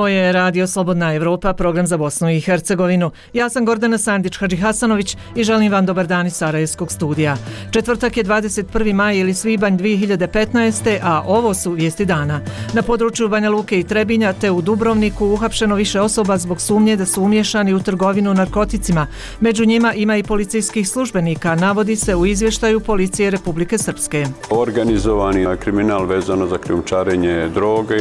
Ovo je Radio Slobodna Evropa, program za Bosnu i Hercegovinu. Ja sam Gordana Sandić-Hadžihasanović i želim vam dobar dan iz Sarajevskog studija. Četvrtak je 21. maj ili svibanj 2015. a ovo su vijesti dana. Na području Banja Luke i Trebinja te u Dubrovniku uhapšeno više osoba zbog sumnje da su umiješani u trgovinu narkoticima. Među njima ima i policijskih službenika, navodi se u izvještaju Policije Republike Srpske. Organizovani kriminal vezano za krijumčarenje droge,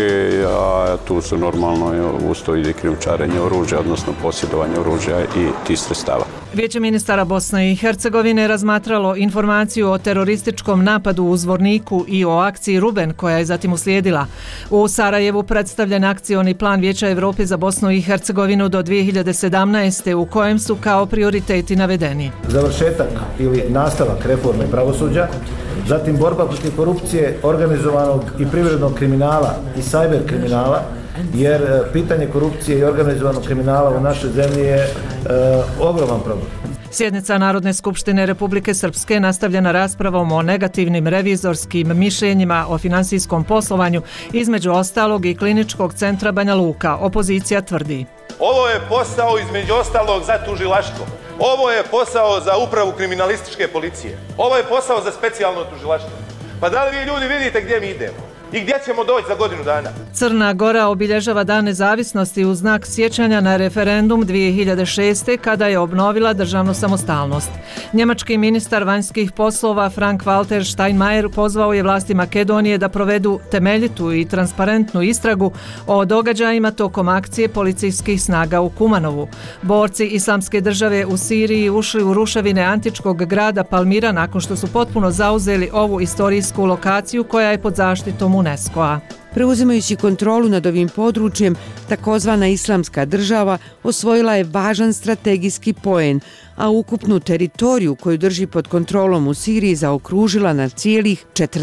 a tu su normalno usto i krijumčarenje oružja, odnosno posjedovanje oružja i tih sredstava. Vijeće ministara Bosne i Hercegovine razmatralo informaciju o terorističkom napadu u Zvorniku i o akciji Ruben koja je zatim uslijedila. U Sarajevu predstavljen akcioni plan Vijeća Evrope za Bosnu i Hercegovinu do 2017. u kojem su kao prioriteti navedeni završetak ili nastavak reforme pravosuđa, zatim borba protiv korupcije, organizovanog i privrednog kriminala i sajber kriminala, jer pitanje korupcije i organizovanog kriminala u našoj zemlji je ogroman problem. Sjednica Narodne skupštine Republike Srpske nastavljena raspravom o negativnim revizorskim mišljenjima o finansijskom poslovanju, između ostalog i Kliničkog centra Banja Luka. Opozicija tvrdi: ovo je posao između ostalog za tužilaštvo. Ovo je posao za upravu kriminalističke policije. Ovo je posao za specijalno tužilaštvo. Pa da li vi ljudi vidite gdje mi idemo? I gdje ćemo doći za godinu dana? Crna Gora obilježava Dan nezavisnosti u znak sjećanja na referendum 2006. kada je obnovila državnu samostalnost. Njemački ministar vanjskih poslova Frank-Walter Steinmeier pozvao je vlasti Makedonije da provedu temeljitu i transparentnu istragu o događajima tokom akcije policijskih snaga u Kumanovu. Borci Islamske države u Siriji ušli u ruševine antičkog grada Palmira nakon što su potpuno zauzeli ovu istorijsku lokaciju koja je pod zaštitom UNESCO-a. Preuzimajući kontrolu nad ovim područjem, takozvana Islamska država osvojila je važan strategijski poen, a ukupnu teritoriju koju drži pod kontrolom u Siriji zaokružila na cijelih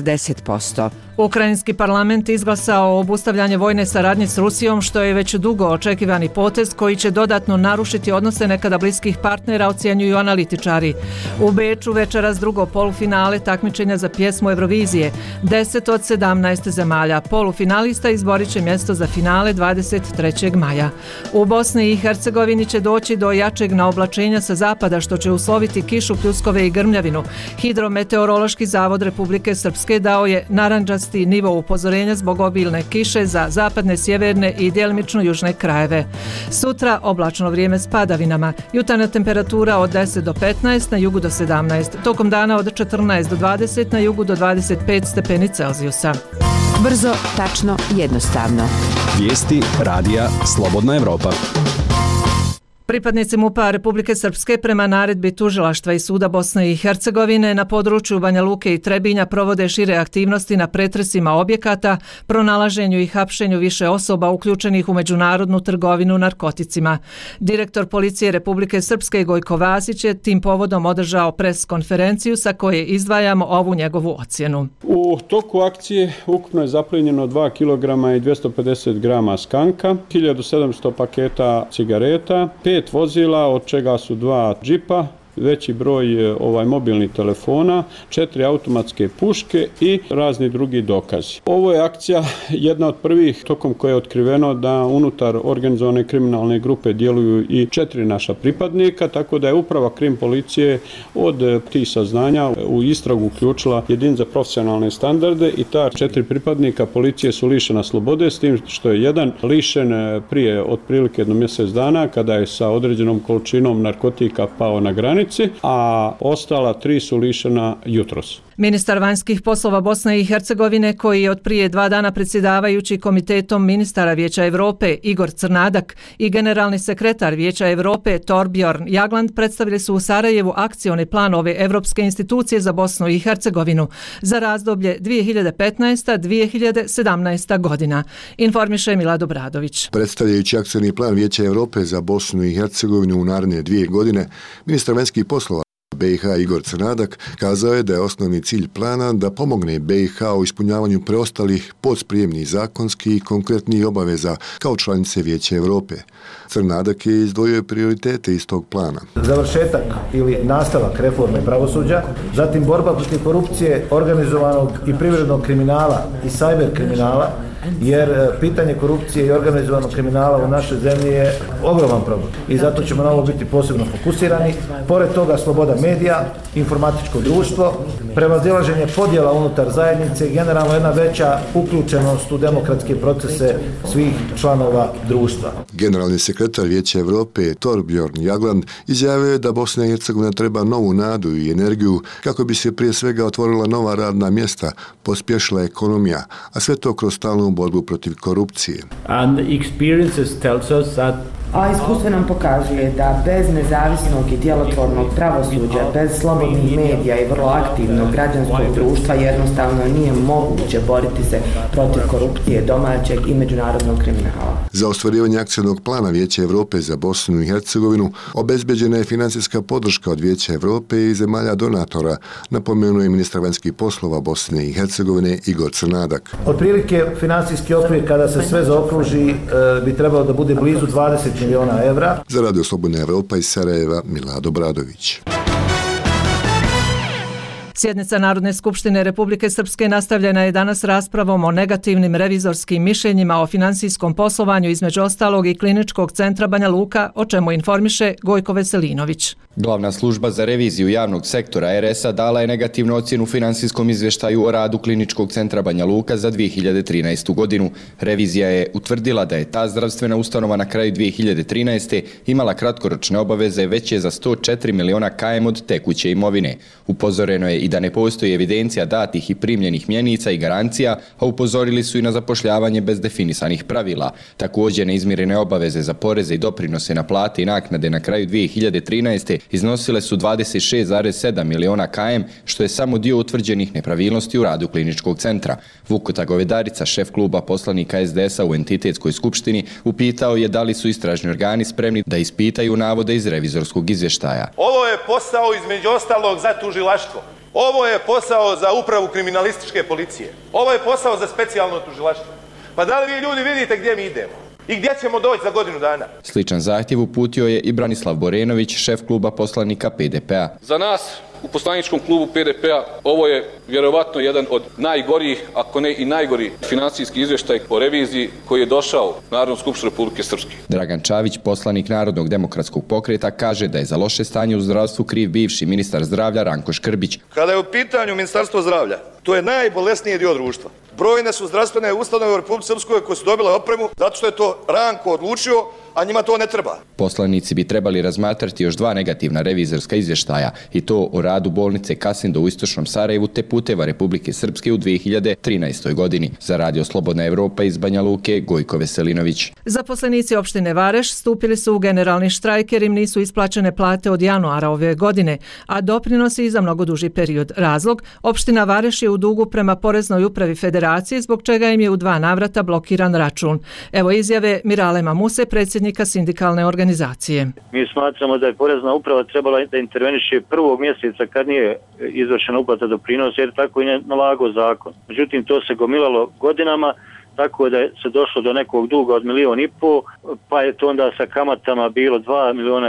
40%. Ukrajinski parlament izglasao obustavljanje vojne saradnje s Rusijom, što je već dugo očekivani potez koji će dodatno narušiti odnose nekada bliskih partnera, ocjenjuju analitičari. U Beču večeras drugo polufinale takmičenja za pjesmu Eurovizije. 10 od 17 zemalja polufinalista izborit će mjesto za finale 23. maja. U Bosni i Hercegovini će doći do jačeg naoblačenja sa zapada, što će usloviti kišu, pljuskove i grmljavinu. Hidrometeorološki zavod Republike Srpske dao je narandžasti nivo upozorenja zbog obilne kiše za zapadne, sjeverne i djelomično južne krajeve. Sutra oblačno vrijeme s padavinama. Jutarnja temperatura od 10 do 15, na jugu do 17. Tokom dana od 14 do 20, na jugu do 25 stepeni Celzijusa. Brzo, tačno, jednostavno. Vijesti Radija Slobodna Evropa. Pripadnici MUP-a Republike Srpske prema naredbi tužilaštva i suda Bosne i Hercegovine na području Banja Luke i Trebinja provode šire aktivnosti na pretresima objekata, pronalaženju i hapšenju više osoba uključenih u međunarodnu trgovinu narkoticima. Direktor Policije Republike Srpske Gojko Vasić je tim povodom održao pres konferenciju sa koje izdvajamo ovu njegovu ocjenu. U toku akcije ukupno je zaplijenjeno 2 kg i 250 grama skanka, 1700 paketa cigareta, 5 vozila, od čega su 2 džipa, veći broj mobilnih telefona, 4 automatske puške i razni drugi dokazi. Ovo je akcija jedna od prvih tokom koje je otkriveno da unutar organizovane kriminalne grupe djeluju i 4 naša pripadnika, tako da je uprava krim policije od tih saznanja u istragu uključila jedin za profesionalne standarde i ta 4 pripadnika policije su lišena slobode, s tim što je jedan lišen prije otprilike jedno mjesec dana kada je sa određenom količinom narkotika pao na granici, a ostala 3 su lišena jutros. Ministar vanjskih poslova Bosne i Hercegovine, koji je od prije 2 dana predsjedavajući Komitetom ministara Vijeća Evrope Igor Crnadak i generalni sekretar Vijeća Evrope Torbjorn Jagland predstavili su u Sarajevu akcioni plan ove evropske institucije za Bosnu i Hercegovinu za razdoblje 2015-2017 godina. Informiše Milad Obradović. Predstavljajući akcioni plan Vijeća Evrope za Bosnu i Hercegovinu u naredne 2 godine, ministar vanjskih poslova BiH Igor Crnadak kazao je da je osnovni cilj plana da pomogne BiH u ispunjavanju preostalih podsprijemnih zakonskih i konkretnih obaveza kao članice Vijeća Evrope. Crnadak je izdvojio prioritete iz tog plana. Završetak ili nastavak reforme pravosuđa, zatim borba protiv korupcije, organizovanog i privrednog kriminala i sajber kriminala, jer pitanje korupcije i organizovanog kriminala u našoj zemlji je ogroman problem i zato ćemo na ovo biti posebno fokusirani. Pored toga sloboda medija, informatičko društvo, prevazilaženje podjela unutar zajednice i generalno jedna veća uključenost u demokratske procese svih članova društva. Generalni sekretar Vijeća Europe Torbjörn Jagland izjavio je da Bosna i Hercegovina treba novu nadu i energiju kako bi se prije svega otvorila nova radna mjesta, pospješila ekonomija, a sve to kroz stalnu borbu protiv korupcije. A iskustvo nam pokazuje da bez nezavisnog i djelotvornog pravosuđa, bez slobodnih medija i vrlo aktivnog građanskog društva jednostavno nije moguće boriti se protiv korupcije domaćeg i međunarodnog kriminala. Za ostvarivanje akcijnog plana Vijeća Europe za Bosnu i Hercegovinu obezbeđena je financijska podrška od Vijeća Europe i zemalja donatora, napomenuo je ministar vanjskih poslova Bosne i Hercegovine Igor Crnadak. Otprilike financijski okvir kada se sve zaokruži bi trebalo da bude blizu 20 milijuna evra. Za Radio Slobodna Evropa iz Sarajeva, Milad Obradović. Sjednica Narodne skupštine Republike Srpske nastavljena je danas raspravom o negativnim revizorskim mišljenjima o finansijskom poslovanju između ostalog i Kliničkog centra Banja Luka, o čemu informiše Gojko Veselinović. Glavna služba za reviziju javnog sektora RS-a dala je negativnu ocjenu finansijskom izvještaju o radu Kliničkog centra Banja Luka za 2013. godinu. Revizija je utvrdila da je ta zdravstvena ustanova na kraju 2013. imala kratkoročne obaveze veće za 104 miliona km od tekuće imovine. Upozoreno je i da ne postoji evidencija datih i primljenih mjenica i garancija, a upozorili su i na zapošljavanje bez definisanih pravila. Također neizmirene obaveze za poreze i doprinose na plate i naknade na kraju 2013. iznosile su 26,7 miliona km, što je samo dio utvrđenih nepravilnosti u radu Kliničkog centra. Vukota Govedarica, šef kluba poslanika SDS-a u entitetskoj skupštini, upitao je da li su istražni organi spremni da ispitaju navode iz revizorskog izvještaja. Ovo je posao između ostalog za tužilaštvo. Ovo je posao za upravu kriminalističke policije. Ovo je posao za specijalno tužilaštvo. Pa da li vi ljudi vidite gdje mi idemo? I gdje ćemo doći za godinu dana? Sličan zahtjev uputio je i Branislav Borenović, šef kluba poslanika PDP-a. Za nas u poslaničkom klubu PDP-a ovo je vjerovatno jedan od najgorih, ako ne i najgori financijski izvještaj o reviziji koji je došao u Narodnu skupštinu Republike Srpske. Dragan Čavić, poslanik Narodnog demokratskog pokreta, kaže da je za loše stanje u zdravstvu kriv bivši ministar zdravlja Ranko Škrbić. Kada je u pitanju Ministarstvo zdravlja, to je najbolesniji dio društva. Brojne su zdravstvene ustanove u Republici Srpskoj koje su dobile opremu zato što je to Ranko odlučio, a njima to ne treba. Poslanici bi trebali razmatrati još 2 negativna revizorska izvještaja, i to o radu bolnice Kasindo u istočnom Sarajevu te puteva Republike Srpske u 2013. godini. Za Radio Slobodna Evropa iz Banja Luke, Gojko Veselinović. Zaposlenici opštine Vareš stupili su u generalni štrajk jer im nisu isplaćene plate od januara ove godine, a doprinosi i za mnogo duži period. Razlog, opština Vareš je u dugu prema Poreznoj upravi Federacije, zbog čega im je u 2 navrata blokiran račun. Evo izjave Mirale Mamuse, predsjednika sindikalne organizacije. Mi smatramo da je Porezna uprava trebala da interveniše 1. mjeseca kad nije izvršena uplata doprinosa, jer tako je nalagao zakon. Međutim, to se gomilalo godinama, tako da se došlo do nekog duga od 1,5 miliona, pa je to onda sa kamatama bilo 2,2 miliona,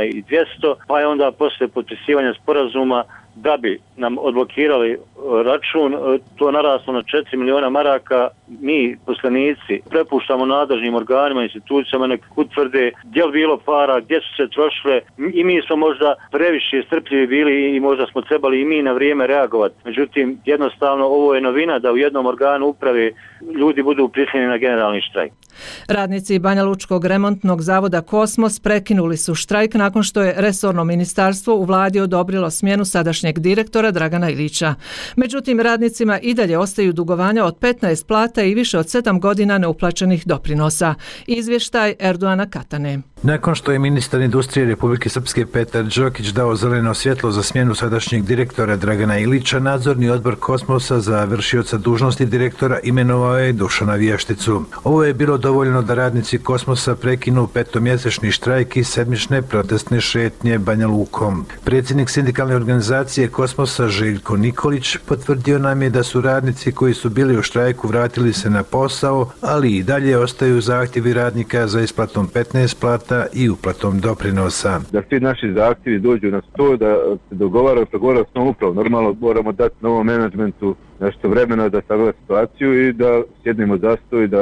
pa je onda posle potpisivanja sporazuma da bi nam odblokirali račun, to naraslo na 4 miliona maraka. Mi, poslanici, prepuštamo nadležnim organima, institucijama nek utvrde gdje li bilo para, gdje su se trošile, i mi smo možda previše strpljivi bili i možda smo trebali i mi na vrijeme reagovati. Međutim, jednostavno ovo je novina da u jednom organu uprave ljudi budu prisiljeni na generalni štrajk. Radnici Banja Lučkog remontnog zavoda Kosmos prekinuli su štrajk nakon što je resorno ministarstvo u vladi odobrilo smjenu sadašnjeg direktora Dragana Ilića. Međutim, radnicima i dalje ostaju dugovanja od 15 plata i više od 7 godina neuplaćenih doprinosa. Izvještaj Erdoana Katane. Nakon što je ministar industrije Republike Srpske Petar Đokić dao zeleno svjetlo za smjenu sadašnjeg direktora Dragana Ilića, nadzorni odbor Kosmosa za vršioca dužnosti direktora imenovao je Dušana Vješticu. Ovo je bilo dovoljno da radnici Kosmosa prekinu 5-mjesečni štrajk i sedmične protestne šetnje Banja Lukom. Predsjednik sindikalne organizacije Kosmosa Željko Nikolić potvrdio nam je da su radnici koji su bili u štrajku vratili se na posao, ali i dalje ostaju zahtjevi radnika za isplatom 15 plata i uplatom doprinosa. Da svi naši zahtjevi dođu na stol, da se dogovara s novom upravom. Normalno moramo dati novom menadžmentu nešto vremena da sagleda situaciju i da sjednemo za stol i da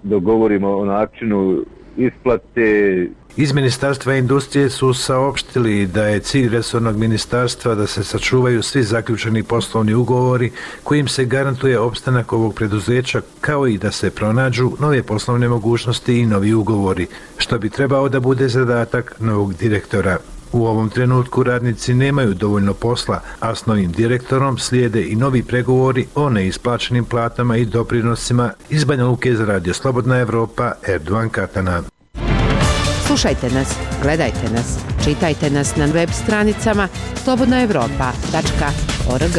dogovorimo o načinu isplate. Iz Ministarstva industrije su saopštili da je cilj resornog ministarstva da se sačuvaju svi zaključeni poslovni ugovori kojim se garantuje opstanak ovog preduzeća, kao i da se pronađu nove poslovne mogućnosti i novi ugovori, što bi trebao da bude zadatak novog direktora. U ovom trenutku radnici nemaju dovoljno posla, a s novim direktorom slijede i novi pregovori o neisplaćenim platama i doprinosima. Iz Banja Luke za Radio Slobodna Evropa, Erdovan Katana. Slušajte nas, gledajte nas, čitajte nas na web stranicama slobodnaevropa.org.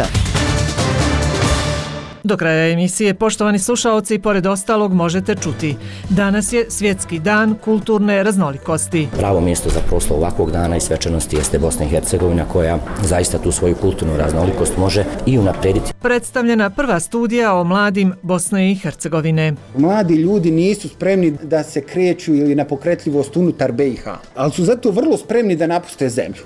Do kraja emisije, poštovani slušaoci, pored ostalog možete čuti. Danas je Svjetski dan kulturne raznolikosti. Pravo mjesto za proslavu ovakvog dana i svečanosti jeste Bosna i Hercegovina, koja zaista tu svoju kulturnu raznolikost može i unaprijediti. Predstavljena prva studija o mladim Bosne i Hercegovine. Mladi ljudi nisu spremni da se kreću ili na pokretljivost unutar BiH, ali su zato vrlo spremni da napuste zemlju.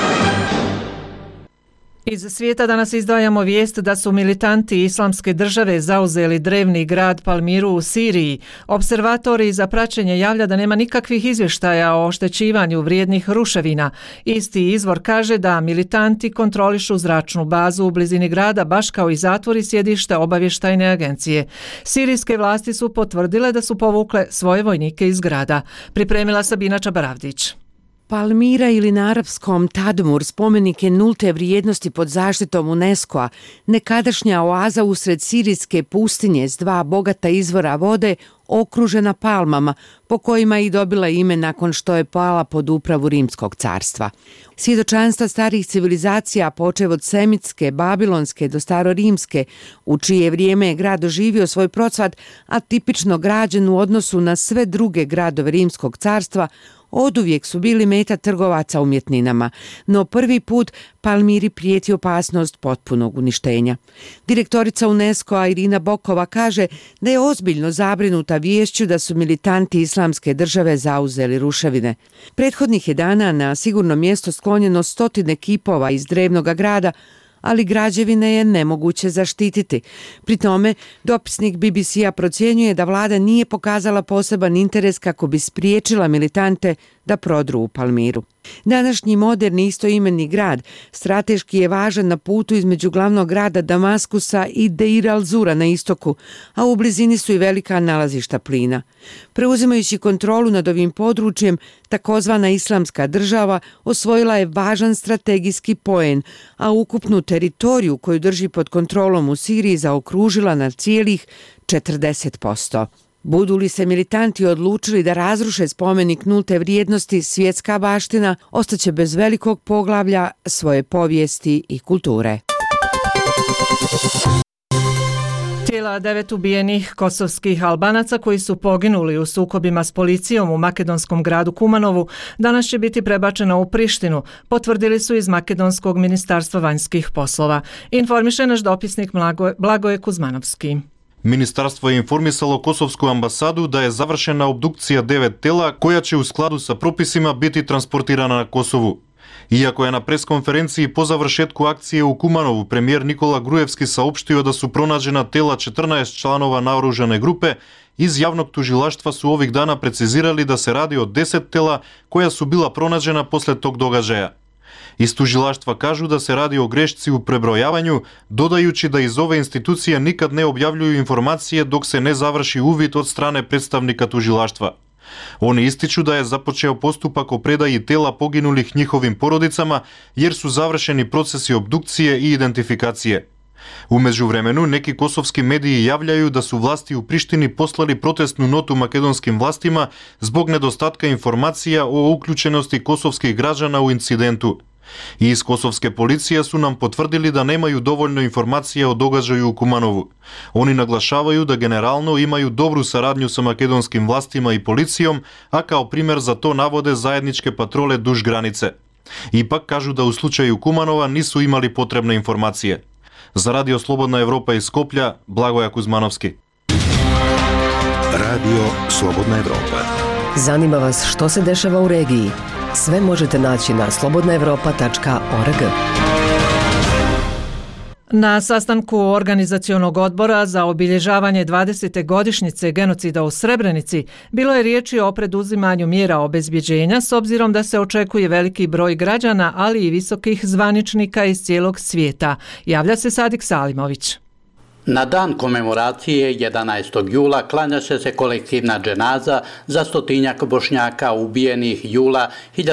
Iz svijeta danas izdvajamo vijest da su militanti Islamske države zauzeli drevni grad Palmiru u Siriji. Observatori za praćenje javlja da nema nikakvih izvještaja o oštećivanju vrijednih ruševina. Isti izvor kaže da militanti kontrolišu zračnu bazu u blizini grada, baš kao i zatvor i sjedište obavještajne agencije. Sirijske vlasti su potvrdile da su povukle svoje vojnike iz grada. Pripremila Sabina Čabaravdić. Palmira ili na arapskom Tadmur spomenik je nulte vrijednosti pod zaštitom UNESCO-a, nekadašnja oaza usred sirijske pustinje s dva bogata izvora vode okružena palmama, po kojima je i dobila ime nakon što je pala pod upravu Rimskog carstva. Svjedočanstva starih civilizacija, počev od semitske, babilonske do starorimske, u čije vrijeme je grad doživio svoj procvat, a tipično građen u odnosu na sve druge gradove Rimskog carstva, oduvijek su bili meta trgovaca umjetninama, no prvi put Palmiri prijeti opasnost potpunog uništenja. Direktorica UNESCO-a Irina Bokova kaže da je ozbiljno zabrinuta viješću da su militanti Islamske države zauzeli ruševine. Prethodnih je dana na sigurno mjesto sklonjeno 100 kipova iz drevnog grada, ali građevine je nemoguće zaštititi. Pri tome, dopisnik BBC-a procjenjuje da vlada nije pokazala poseban interes kako bi spriječila militante da prodru u Palmiru. Današnji moderni istoimeni grad strateški je važan na putu između glavnog grada Damaskusa i Deir al-Zura na istoku, a u blizini su i velika nalazišta plina. Preuzimajući kontrolu nad ovim područjem, takozvana Islamska država osvojila je važan strategijski poen, a ukupnu teritoriju koju drži pod kontrolom u Siriji zaokružila na cijelih 40%. Budu li se militanti odlučili da razruše spomenik nulte vrijednosti, svjetska baština ostaće bez velikog poglavlja svoje povijesti i kulture. Tijela 9 ubijenih kosovskih Albanaca koji su poginuli u sukobima s policijom u makedonskom gradu Kumanovu danas će biti prebačena u Prištinu, potvrdili su iz Makedonskog ministarstva vanjskih poslova. Informiše naš dopisnik Blagoje Kuzmanovski. Ministarstvo je informisalo Kosovsku ambasadu da je završena obdukcija 9 tela koja će u skladu sa propisima biti transportirana na Kosovu. Iako je na preskonferenciji po završetku akcije u Kumanovu premijer Nikola Grujevski saopštio da su pronađena tela 14 članova naoružane grupe, iz javnog tužilaštva su ovih dana precizirali da se radi o 10 tela koja su bila pronađena posle tog događaja. Iz tužilaštva kažu da se radi o grešci u prebrojavanju, dodajući da iz ove institucije nikad ne objavljuju informacije dok se ne završi uvid od strane predstavnika tužilaštva. Oni ističu da je započeo postupak o predaji tela poginulih njihovim porodicama jer su završeni procesi obdukcije i identifikacije. U međuvremenu, neki kosovski mediji javljaju da su vlasti u Prištini poslali protestnu notu makedonskim vlastima zbog nedostatka informacija o uključenosti kosovskih građana u incidentu. I iz kosovske policije su nam potvrdili da nemaju dovoljno informacija o događaju u Kumanovu. Oni naglašavaju da generalno imaju dobru saradnju sa makedonskim vlastima i policijom, a kao primjer za to navode zajedničke patrole duž granice. Ipak kažu da u slučaju Kumanova nisu imali potrebne informacije. Za Radio Slobodna Evropa iz Skoplja, Blagoje Kuzmanovski. Radio Slobodna Evropa. Zanima vas što se dešava u regiji? Sve možete naći na slobodnaevropa.org. Na sastanku organizacionog odbora za obilježavanje 20. godišnjice genocida u Srebrenici bilo je riječi o preduzimanju mjera obezbjeđenja s obzirom da se očekuje veliki broj građana, ali i visokih zvaničnika iz cijelog svijeta. Javlja se Sadik Salimović. Na dan komemoracije 11. jula klanja će se kolektivna dženaza za 100-tinjak Bošnjaka ubijenih jula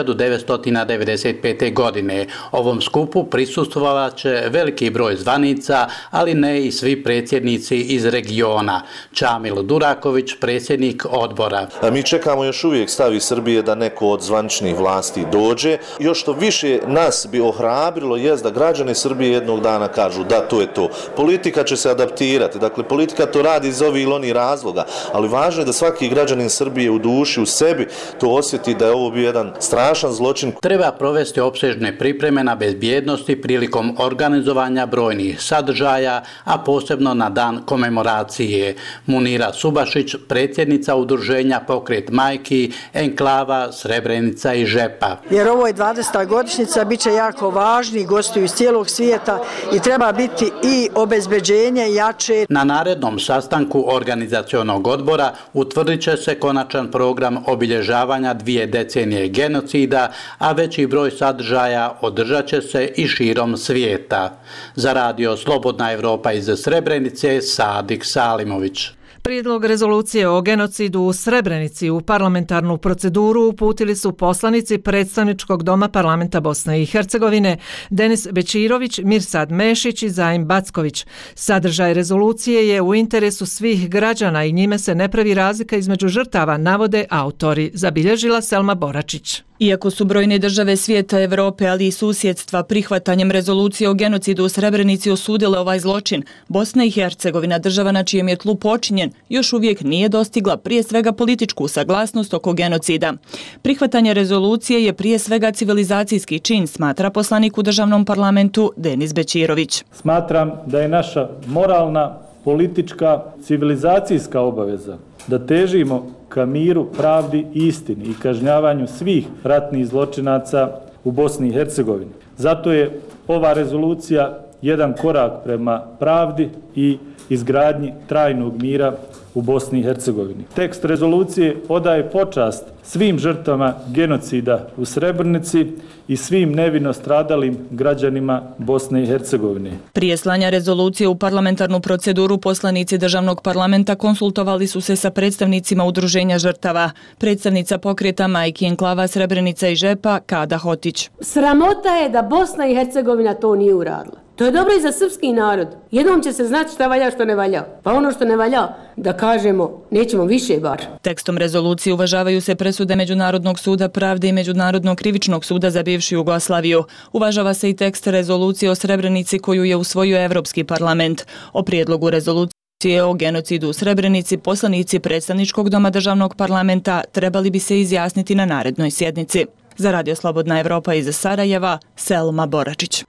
1995. godine. Ovom skupu prisustvovat će veliki broj zvanica, ali ne i svi predsjednici iz regiona. Čamil Duraković, predsjednik odbora. Mi čekamo još uvijek stav iz Srbije da neko od zvaničnih vlasti dođe. Još što više nas bi ohrabrilo jest da građani Srbije jednog dana kažu da to je to. Politika će se adaptirati. Dakle, politika to radi iz ovih ili onih razloga, ali važno je da svaki građanin Srbije u duši, u sebi to osjeti da je ovo bio jedan strašan zločin. Treba provesti opsežne pripreme na bezbjednosti prilikom organizovanja brojnih sadržaja, a posebno na dan komemoracije. Munira Subašić, predsjednica udruženja Pokret majki, enklava Srebrenica i Žepa. Jer ovo je 20. godišnjica, bit će jako važni gosti iz cijelog svijeta i treba biti i obezbeđenje i jače. Na narednom sastanku organizacionog odbora utvrdit će se konačan program obilježavanja 2 decenije genocida, a veći broj sadržaja održat će se i širom svijeta. Za radio Slobodna Evropa iz Srebrenice, Sadik Salimović. Prijedlog rezolucije o genocidu u Srebrenici u parlamentarnu proceduru uputili su poslanici predstavničkog doma parlamenta Bosne i Hercegovine Denis Bećirović, Mirsad Mešić i Zaim Backović. Sadržaj rezolucije je u interesu svih građana i njime se ne pravi razlika između žrtava, navode autori, zabilježila Selma Boračić. Iako su brojne države svijeta, Evrope, ali i susjedstva prihvatanjem rezolucije o genocidu u Srebrenici osudile ovaj zločin, Bosna i Hercegovina, država na čijem je tlu počinjen, još uvijek nije dostigla prije svega političku saglasnost oko genocida. Prihvatanje rezolucije je prije svega civilizacijski čin, smatra poslanik u državnom parlamentu Denis Bećirović. Smatram da je naša moralna, politička, civilizacijska obaveza da težimo ka miru, pravdi i istini i kažnjavanju svih ratnih zločinaca u Bosni i Hercegovini. Zato je ova rezolucija jedan korak prema pravdi i izgradnji trajnog mira u Bosni i Hercegovini. Tekst rezolucije odaje počast svim žrtvama genocida u Srebrenici i svim nevino stradalim građanima Bosne i Hercegovine. Prije slanja rezolucije u parlamentarnu proceduru poslanici državnog parlamenta konsultovali su se sa predstavnicima udruženja žrtava. Predstavnica pokreta majki, enklava Srebrenica i Žepa, Kada Hotić. Sramota je da Bosna i Hercegovina to nije uradila. To je dobro i za srpski narod. Jednom će se znati šta valja, što ne valja. Pa ono što ne valja, da kažemo, nećemo više bar. Tekstom rezolucije uvažavaju se presude Međunarodnog suda pravde i Međunarodnog krivičnog suda za bivšu Jugoslaviju. Uvažava se i tekst rezolucije o Srebrenici koju je usvojio Evropski parlament. O prijedlogu rezolucije o genocidu u Srebrenici poslanici predstavničkog doma državnog parlamenta trebali bi se izjasniti na narednoj sjednici. Za radio Slobodna Evropa iz Sarajeva, Selma Boračić.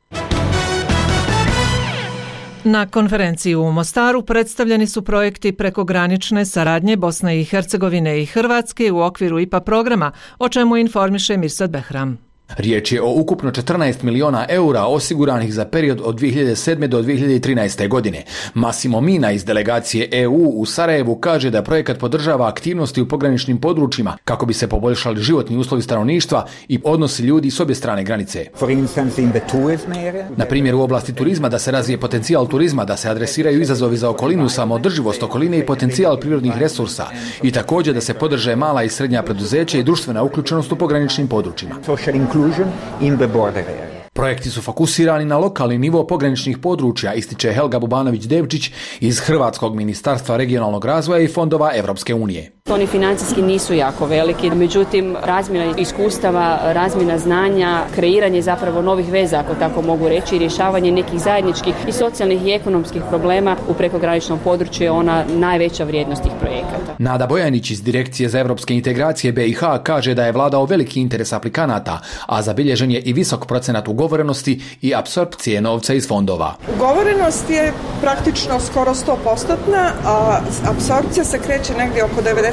Na konferenciji u Mostaru predstavljeni su projekti prekogranične saradnje Bosne i Hercegovine i Hrvatske u okviru IPA programa, o čemu informiše Mirsad Behram. Riječ je o ukupno 14 miliona eura osiguranih za period od 2007. do 2013. godine. Massimo Mina iz delegacije EU u Sarajevu kaže da projekat podržava aktivnosti u pograničnim područjima kako bi se poboljšali životni uslovi stanovništva i odnosi ljudi s obje strane granice. Na primjer u oblasti turizma da se razvije potencijal turizma, da se adresiraju izazovi za okolinu, samoodrživost okoline i potencijal prirodnih resursa i također da se podrže mala i srednja preduzeća i društvena uključenost u pograničnim područjima. Projekti su fokusirani na lokalni nivo pograničnih područja, ističe Helga Bubanović-Devčić iz Hrvatskog ministarstva regionalnog razvoja i fondova Evropske unije. Oni financijski nisu jako veliki, međutim razmjena iskustava, razmjena znanja, kreiranje zapravo novih veza, ako tako mogu reći, i rješavanje nekih zajedničkih i socijalnih i ekonomskih problema u prekograničnom području je ona najveća vrijednost tih projekata. Nada Bojanić iz Direkcije za evropske integracije BiH kaže da je vladao veliki interes aplikanata, a zabilježen je i visok procenat ugovorenosti i apsorpcije novca iz fondova. Ugovorenost je praktično skoro 100%, a apsorpcija se kreće negdje oko 90%.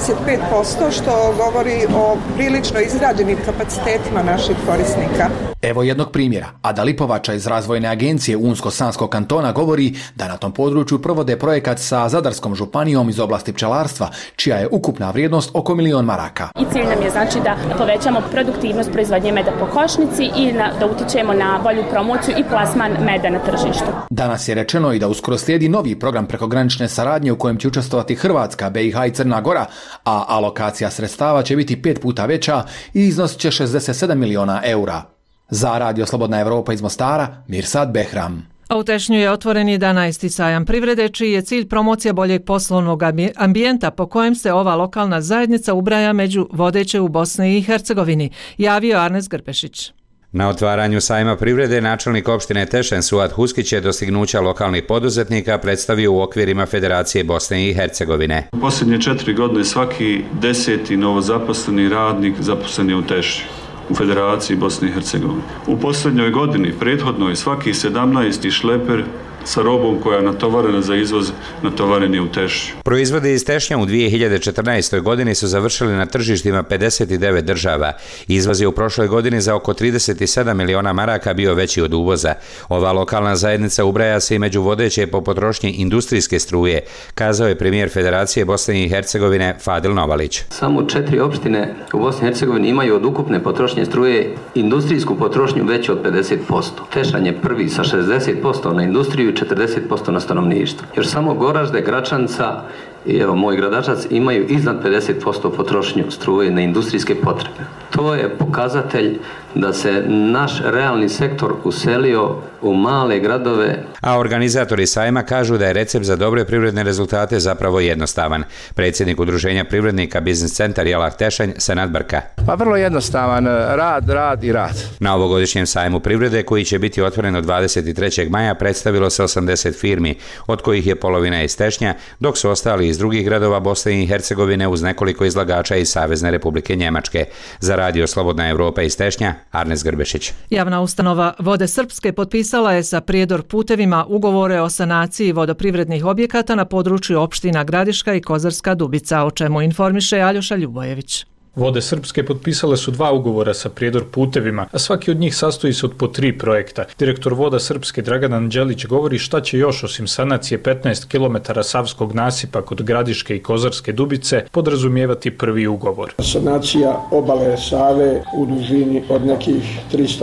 25%, što govori o prilično izgrađenim kapacitetima naših korisnika. Evo jednog primjera. Ada Lipovača iz Razvojne agencije Unsko-Sanskog kantona govori da na tom području provode projekat sa Zadarskom županijom iz oblasti pčelarstva, čija je ukupna vrijednost oko 1 milion maraka. I cilj nam je znači da povećamo produktivnost proizvodnje meda po košnici i da utičemo na bolju promociju i plasman meda na tržištu. Danas je rečeno i da uskoro slijedi novi program prekogranične saradnje u kojem će učestvovati Hrvatska, BiH i Crna Gora, a alokacija sredstava će biti 5 puta veća i iznosit će 67 miliona eura. Za Radio Slobodna Evropa iz Mostara, Mirsad Behram. A u Tešnju je otvoren 11. sajam privrede, čiji je cilj promocija boljeg poslovnog ambijenta po kojem se ova lokalna zajednica ubraja među vodeće u Bosni i Hercegovini, javio Arnes Grbešić. Na otvaranju sajma privrede načelnik opštine Tešen Suad Huskić je dostignuća lokalnih poduzetnika predstavio u okvirima Federacije Bosne i Hercegovine. U posljednje 4 godine svaki 10. novozaposleni radnik zaposlen je u Tešnju, u Federaciji Bosne i Hercegovine. U posljednjoj godini, prethodnoj, svaki 17. šleper sa robom koja je natovarena za izvoz, natovareni u Tešnju. Proizvodi iz Tešnja u 2014. godini su završili na tržištima 59 država. Izvoz je u prošloj godini za oko 37 miliona maraka bio veći od uvoza. Ova lokalna zajednica ubraja se i među vodeće po potrošnji industrijske struje, kazao je premijer Federacije Bosne i Hercegovine Fadil Novalić. Samo 4 opštine u Bosni i Hercegovini imaju od ukupne potrošnje struje industrijsku potrošnju veću od 50%. Tešanj je prvi sa 60% na industriju, 40% na stanovništvo. Još samo Goražde, Gračanca i evo moj Gradačac imaju iznad 50% potrošnju struje na industrijske potrebe. To je pokazatelj da se naš realni sektor uselio u male gradove. A organizatori sajma kažu da je recept za dobre privredne rezultate zapravo jednostavan. Predsjednik udruženja privrednika Biznis centar Jalak Tešanj Senad Brka. Pa vrlo jednostavan, rad i rad. Na ovogodišnjem sajmu privrede, koji će biti otvoren od 23. maja, predstavilo se 80 firmi, od kojih je polovina iz Tešnja, dok su ostali iz drugih gradova Bosne i Hercegovine uz nekoliko izlagača iz Savezne Republike Njemačke. Za Radio Slobodna Evropa iz Tešnja, Arnes Grbešić. Javna ustanova Vode Srpske potpisala je sa Prijedor putevima ugovore o sanaciji vodoprivrednih objekata na području opština Gradiška i Kozarska Dubica, o čemu informiše Aljoša Ljubojević. Vode Srpske potpisale su 2 ugovora sa Prijedor putevima, a svaki od njih sastoji se od po 3 projekta. Direktor Voda Srpske Dragan Anđelić govori šta će još osim sanacije 15 km savskog nasipa kod Gradiške i Kozarske Dubice podrazumijevati prvi ugovor. Sanacija obale Save u dužini od nekih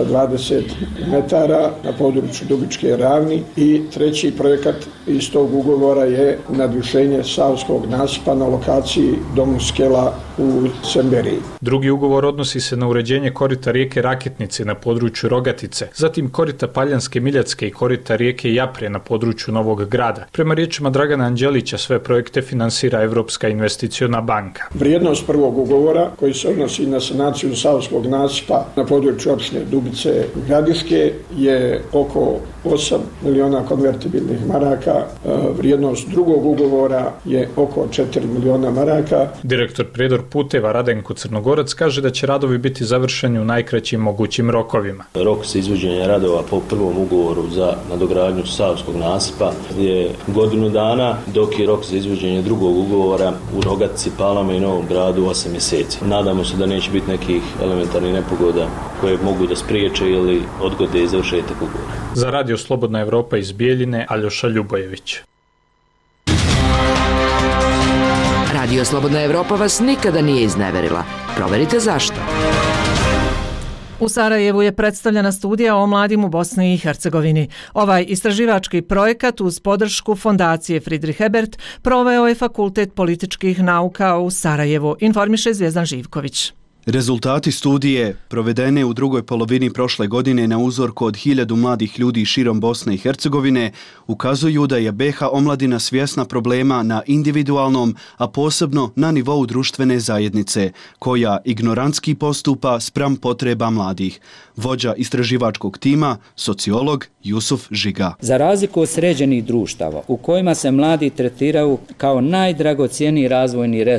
320 metara na području Dubičke ravni i treći projekat iz tog ugovora je nadvišenje savskog nasipa na lokaciji Domu Skela u Semberiji. Drugi ugovor odnosi se na uređenje korita rijeke Raketnice na području Rogatice, zatim korita Paljanske Miljacke i korita rijeke Japre na području Novog Grada. Prema riječima Dragana Anđelića sve projekte finansira Evropska investiciona banka. Vrijednost prvog ugovora, koji se odnosi na sanaciju savskog nasipa na području opštine Dubice i Gradiške, je oko 8 miliona konvertibilnih maraka. Vrijednost drugog ugovora je oko 4 miliona maraka. Direktor Prijedor puteva Radenko Crnogorac kaže da će radovi biti završeni u najkraćim mogućim rokovima. Rok za izvođenje radova po prvom ugovoru za nadogradnju savskog nasipa je godinu dana, dok je rok za izvođenje drugog ugovora u Rogatici, Palama i Novom Gradu 8 mjeseci. Nadamo se da neće biti nekih elementarnih nepogoda koje mogu da spriječe ili odgode završetak ugovora. Za Radio Slobodna Evropa iz Bijeljine, Aljoša Ljubojević. Radio Slobodna Evropa vas nikada nije izneverila. Proverite zašto. U Sarajevu je predstavljena studija o mladim u Bosni i Hercegovini. Ovaj istraživački projekat uz podršku Fondacije Friedrich Ebert proveo je Fakultet političkih nauka u Sarajevu, informiše Zvjezdan Živković. Rezultati studije, provedene u drugoj polovini prošle godine na uzorku od 1000 mladih ljudi širom Bosne i Hercegovine, ukazuju da je BiH omladina svjesna problema na individualnom, a posebno na nivou društvene zajednice, koja ignorantski postupa spram potreba mladih. Vođa istraživačkog tima, sociolog Jusuf Žiga. Za razliku od sređenih društava u kojima se mladi tretiraju kao najdragocijeniji razvojni resurs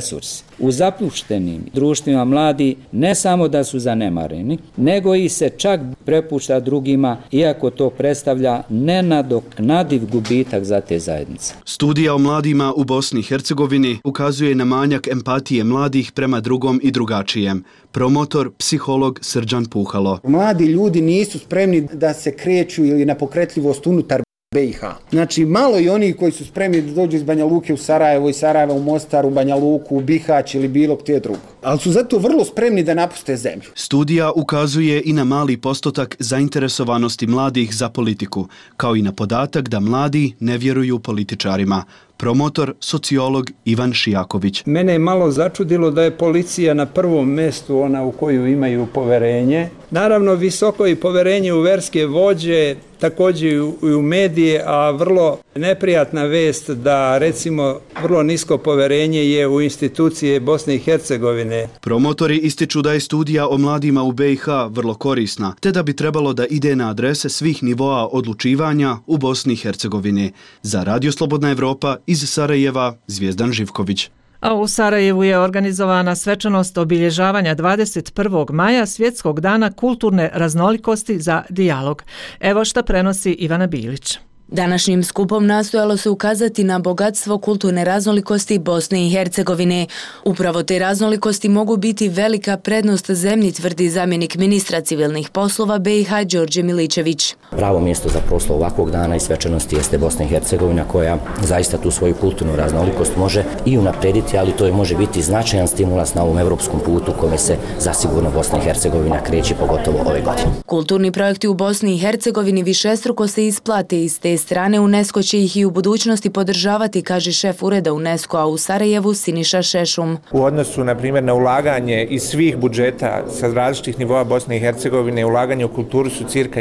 U zapuštenim društvima mladi ne samo da su zanemareni, nego i se čak prepušta drugima, iako to predstavlja nenadoknadiv gubitak za te zajednice. Studija o mladima u Bosni i Hercegovini ukazuje na manjak empatije mladih prema drugom i drugačijem. Promotor, psiholog Srđan Puhalo. Mladi ljudi nisu spremni da se kreću ili na pokretljivost unutar BiH. Znači, malo i oni koji su spremni da dođu iz Banja Luke u Sarajevo i Sarajeva u Mostar, u Banja Luku, u Bihać ili bilo gdje drugo. Ali su zato vrlo spremni da napuste zemlju. Studija ukazuje i na mali postotak zainteresovanosti mladih za politiku, kao i na podatak da mladi ne vjeruju političarima. Promotor, sociolog Ivan Šijaković. Mene je malo začudilo da je policija na prvom mjestu ona u koju imaju poverenje. Naravno, visoko i poverenje u verske vođe, također i u medije, a vrlo neprijatna vest da, recimo, vrlo nisko poverenje je u institucije Bosne i Hercegovine. Promotori ističu da je studija o mladima u BiH vrlo korisna, te da bi trebalo da ide na adrese svih nivoa odlučivanja u Bosni i Hercegovini. Za Radio Slobodna Evropa iz Sarajeva, Zvijezdan Živković. A u Sarajevu je organizovana svečanost obilježavanja 21. maja Svjetskog dana kulturne raznolikosti za dijalog. Evo šta prenosi Ivana Bilić. Današnjim skupom nastojalo se ukazati na bogatstvo kulturne raznolikosti Bosne i Hercegovine. Upravo te raznolikosti mogu biti velika prednost zemlji, tvrdi zamjenik ministra civilnih poslova BiH Đorđe Miličević. Pravo mjesto za proslavu ovakvog dana i svečanosti jeste Bosna i Hercegovina, koja zaista tu svoju kulturnu raznolikost može i unaprediti, ali to je može biti značajan stimulans na ovom evropskom putu kome se zasigurno Bosna i Hercegovina kreće, pogotovo ove godine. Kulturni projekti u Bosni i Hercegovini višestruko se isplate. Iz te strane UNESCO će ih i u budućnosti podržavati, kaže šef ureda UNESCO-a u Sarajevu Siniša Šešum. U odnosu, na primjer, na ulaganje iz svih budžeta sa različitih nivoa Bosne i Hercegovine, ulaganje u kulturu su cirka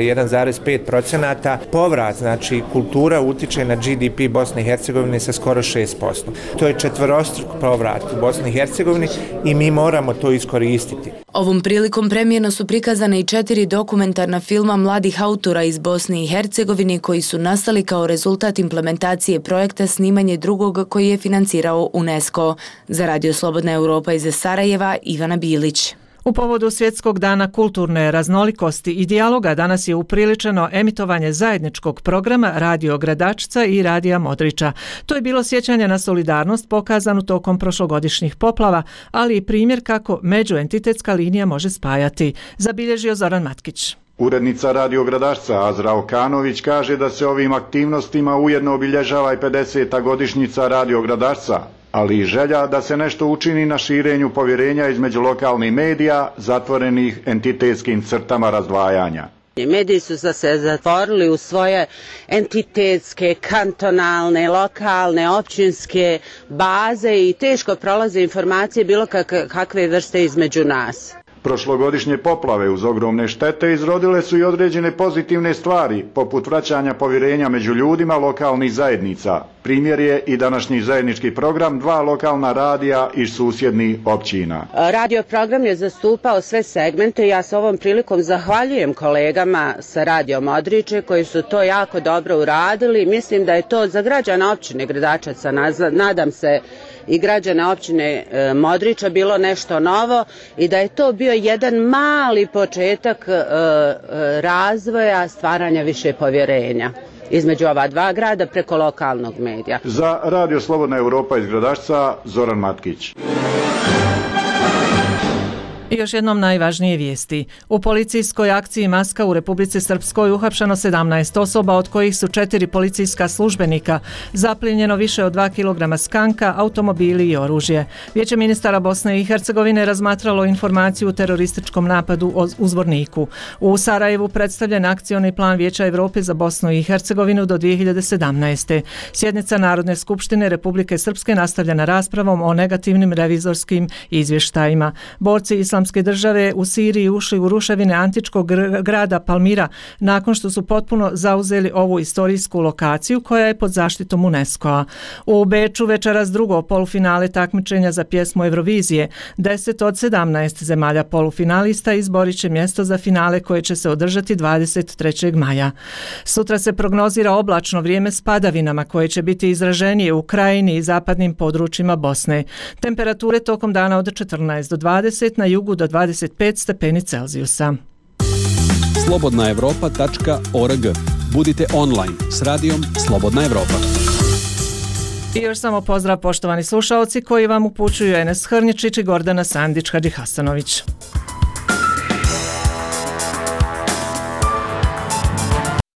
1,5%. Povrat, znači kultura utiče na GDP Bosne i Hercegovine sa skoro 6%. To je četvorostruk povrat u Bosni i Hercegovini i mi moramo to iskoristiti. Ovom prilikom premijerno su prikazane i 4 dokumentarna filma mladih autora iz Bosne i Hercegovine koji su nastali kao rezultat implementacije projekta Snimanje drugog koji je financirao UNESCO. Za Radio Slobodna Evropa iz Sarajeva, Ivana Bilić. U povodu Svjetskog dana kulturne raznolikosti i dijaloga danas je upriličeno emitovanje zajedničkog programa Radio Gradačca i Radija Modrića. To je bilo sjećanje na solidarnost pokazanu tokom prošlogodišnjih poplava, ali i primjer kako međuentitetska linija može spajati, zabilježio Zoran Matkić. Urednica Radio Gradašca Azra Okanović kaže da se ovim aktivnostima ujedno obilježava i 50. godišnjica Radio Gradašca, ali i želja da se nešto učini na širenju povjerenja između lokalnih medija zatvorenih entitetskim crtama razdvajanja. Mediji su se zatvorili u svoje entitetske, kantonalne, lokalne, općinske baze i teško prolaze informacije bilo kakve vrste između nas. Prošlogodišnje poplave uz ogromne štete izrodile su i određene pozitivne stvari, poput vraćanja povjerenja među ljudima lokalnih zajednica. Primjer je i današnji zajednički program 2 lokalna radija iz susjednih općina. Radio program je zastupao sve segmente i ja se ovom prilikom zahvaljujem kolegama sa Radio Modriće koji su to jako dobro uradili. Mislim da je to za građana općine Gradačaca, nadam se i građane općine Modrića, bilo nešto novo i da je to bio jedan mali početak razvoja, stvaranja više povjerenja između ova 2 grada preko lokalnog medija. Za Radio Slobodna Evropa iz Gradašca, Zoran Matkić. I još jednom najvažnije vijesti. U policijskoj akciji Maska u Republici Srpskoj uhapšeno 17 osoba, od kojih su 4 policijska službenika. Zaplijenjeno više od 2 kg skanka, automobili i oružje. Vijeće ministara Bosne i Hercegovine razmatralo informaciju o terorističkom napadu u Zvorniku. U Sarajevu predstavljen akcioni plan Vijeća Evrope za Bosnu i Hercegovinu do 2017. Sjednica Narodne skupštine Republike Srpske nastavljena raspravom o negativnim revizorskim izvještajima. Borci Islamske islamske države u Siriji ušli u ruševine antičkog grada Palmira nakon što su potpuno zauzeli ovu istorijsku lokaciju koja je pod zaštitom UNESCO-a. U Beču večeras drugo polufinale takmičenja za pjesmu Eurovizije. 10 od 17 zemalja polufinalista izborit će mjesto za finale koje će se održati 23. maja. Sutra se prognozira oblačno vrijeme s padavinama koje će biti izraženije u krajini i zapadnim područjima Bosne. Temperature tokom dana od 14 do 20, na jugu do 25 stepeni Celzijusa. slobodnaevropa.org. Budite online s radijom Slobodna Evropa. I još samo pozdrav poštovani slušaoci koji vam upućuju Enes Hrničić i Gordana Sandić-Hadžihasanović.